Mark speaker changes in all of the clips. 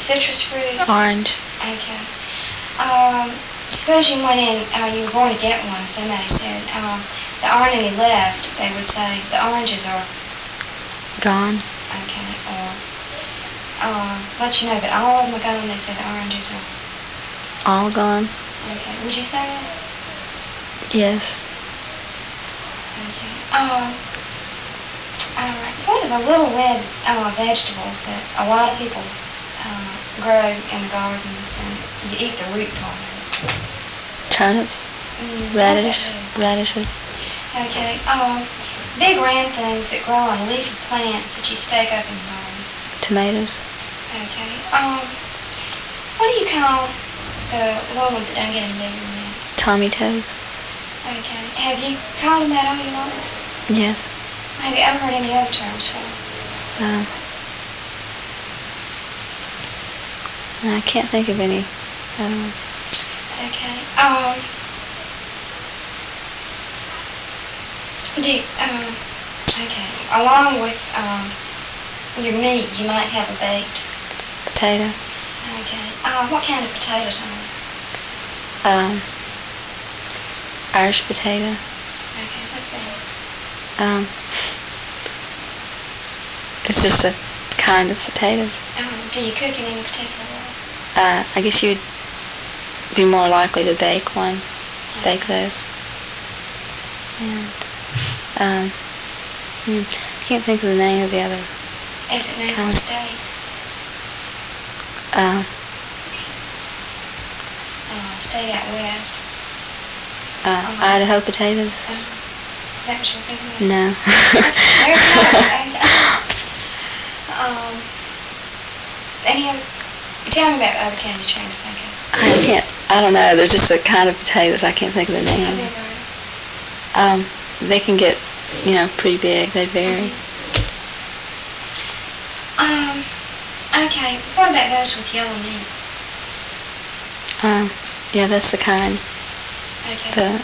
Speaker 1: citrus fruit?
Speaker 2: Orange.
Speaker 1: Okay. Suppose you went in, you were going to get one, somebody said, there aren't any left, they would say, the oranges are
Speaker 2: Gone.
Speaker 1: okay, or let you know that all of them are gone, they'd say the oranges are
Speaker 2: All gone.
Speaker 1: okay. Would you say that?
Speaker 2: Yes.
Speaker 1: Okay. Alright. What are the little red vegetables that a lot of people grow in the gardens and you eat the root part of it?
Speaker 2: Turnips. Radishes.
Speaker 1: Okay. Big round things that grow on leafy plants that you stake up in the garden.
Speaker 2: Tomatoes.
Speaker 1: Okay. What do you call the little ones that don't get any bigger than that?
Speaker 2: Tommy toes.
Speaker 1: Okay. Have you called them that all your life?
Speaker 2: Yes.
Speaker 1: Have you ever heard any other terms for them?
Speaker 2: No. I can't think of any other ones.
Speaker 1: Okay. Okay. Along with your meat, you might have a baked
Speaker 2: Potato.
Speaker 1: Okay. What kind of potatoes are they?
Speaker 2: Irish potato.
Speaker 1: Okay. What's that?
Speaker 2: It's just a kind of potatoes.
Speaker 1: Do you cook in any particular way?
Speaker 2: I guess you would be more likely to bake one. Bake those. And I can't think of the name of the other.
Speaker 1: Is it named steak? State out west.
Speaker 2: Idaho potatoes.
Speaker 1: Is that what you're thinking of?
Speaker 2: No.
Speaker 1: Any other? Tell me about other kind you're trying to think of.
Speaker 2: I don't know. They're just a kind of potatoes. I can't think of the name.
Speaker 1: How big are they?
Speaker 2: They can get, pretty big. They vary.
Speaker 1: Okay. What about those with yellow meat?
Speaker 2: Yeah, that's the kind.
Speaker 1: Okay.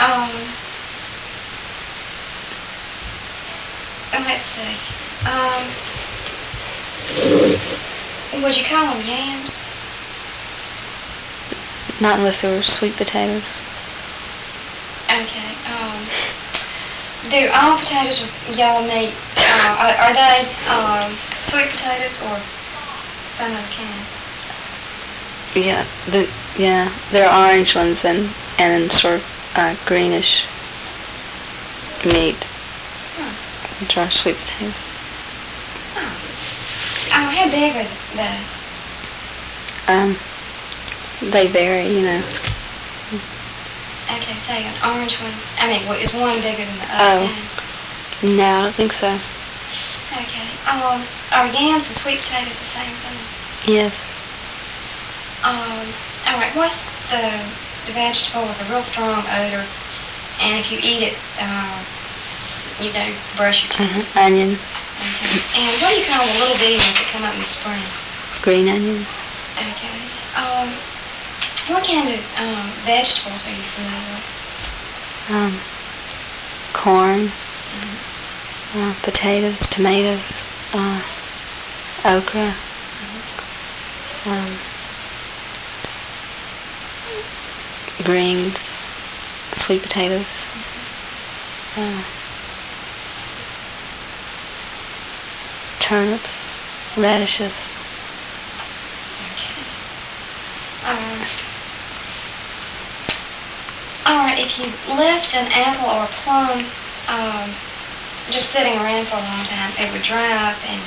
Speaker 1: Let's see. Would you call them yams?
Speaker 2: Not unless they were sweet potatoes.
Speaker 1: Okay. Do all potatoes with yellow meat, are they sweet potatoes or some other kind?
Speaker 2: Yeah, there are orange ones and sort of greenish meat, which are sweet potatoes.
Speaker 1: How big are they?
Speaker 2: They vary,
Speaker 1: Okay, say an orange one. Is one bigger than the other?
Speaker 2: No, I don't think so.
Speaker 1: Okay. Are yams and sweet potatoes the same thing?
Speaker 2: Yes.
Speaker 1: Alright, what's the vegetable with a real strong odor, and if you eat it, brush your teeth?
Speaker 2: Onion.
Speaker 1: Okay. And what do you call the little bitty ones that come up in the spring?
Speaker 2: Green onions.
Speaker 1: Okay. What kind of vegetables are you familiar with?
Speaker 2: Corn. Potatoes, tomatoes, okra. Greens, sweet potatoes. Turnips, radishes.
Speaker 1: Okay. Alright, if you left an apple or a plum just sitting around for a long time, it would dry up and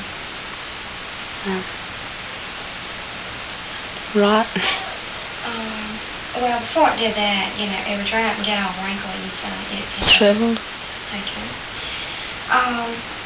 Speaker 2: Rot.
Speaker 1: Well, before it did that, it would dry up and get all wrinkly and so it
Speaker 2: Shriveled.
Speaker 1: Okay.